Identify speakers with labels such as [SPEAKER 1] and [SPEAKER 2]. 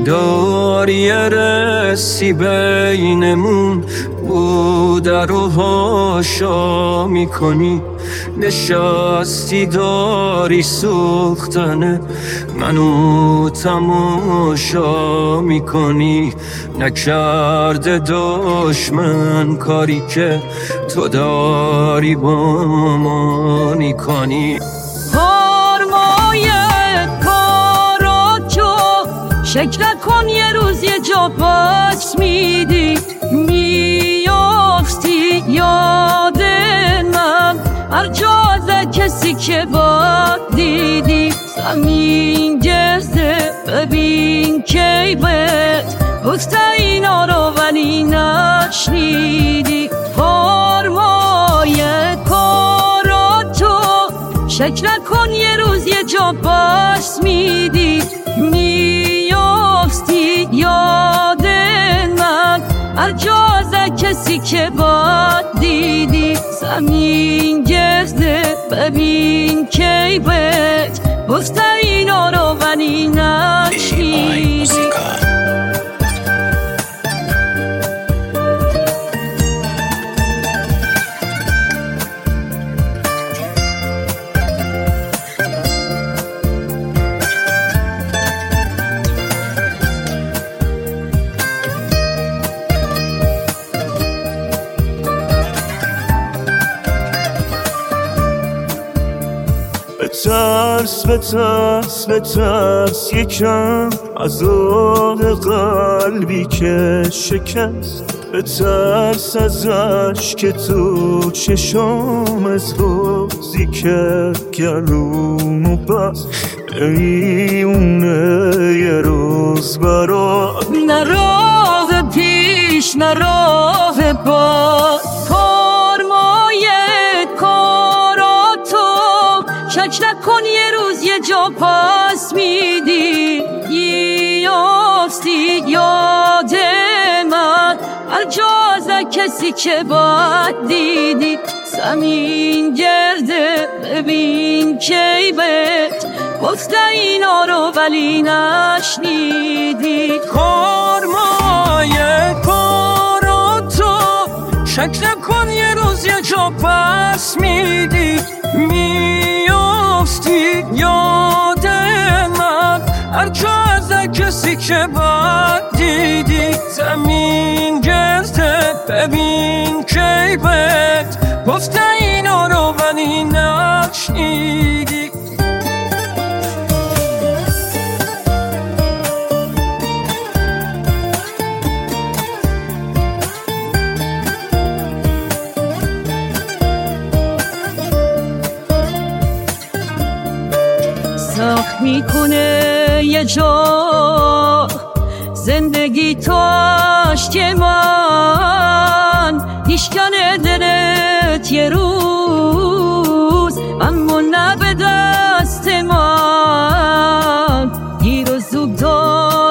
[SPEAKER 1] داری رسی بینمون بوده رو هاشا میکنی نشستی داری سوختنه منو تماشا میکنی نکرده دشمن کاری که تو داری با ما میکنی
[SPEAKER 2] پارمای کاراتو شک نکن یه روز یه جا پس میدی میافتی یاد من هر جا از کسی که باد دیدی زمین گرده ببین کیبت گفته اینا رو ولی نشنیدی پارمای کاراتو شک نکن یه روز یه جا پس میدی میافتی یاد من هر جا از کسی که باد دیدی زمین گرده ببین کیبت گفته اینا رو ولی نشنیدی
[SPEAKER 3] بترس یکم از آه قلبی که شکست بترس از عشق تو چشام از روزی که گلومو بست ایونه یه روز برات
[SPEAKER 2] نه راه پیش نه راه باد پارمای کاراتو شک نکن یه روز یه جا پس میدی یافتی یاد من هر جا از کسی که باد دیدی زمین گرده ببین کیبت گفته اینا رو ولی نشنیدی
[SPEAKER 1] کارمای کاراتو شک نکن یه روز یه جا پس میدی میافتی یاد من هر جا از کسی که باد دیدی زمین گرده ببین کیبت گفته اینا رو ولی نشنیدی
[SPEAKER 2] سخت میکنه یه جا زندگی تو عشق من نیشکنه دلت یه روز اما نه به دست من گیر و زوب دار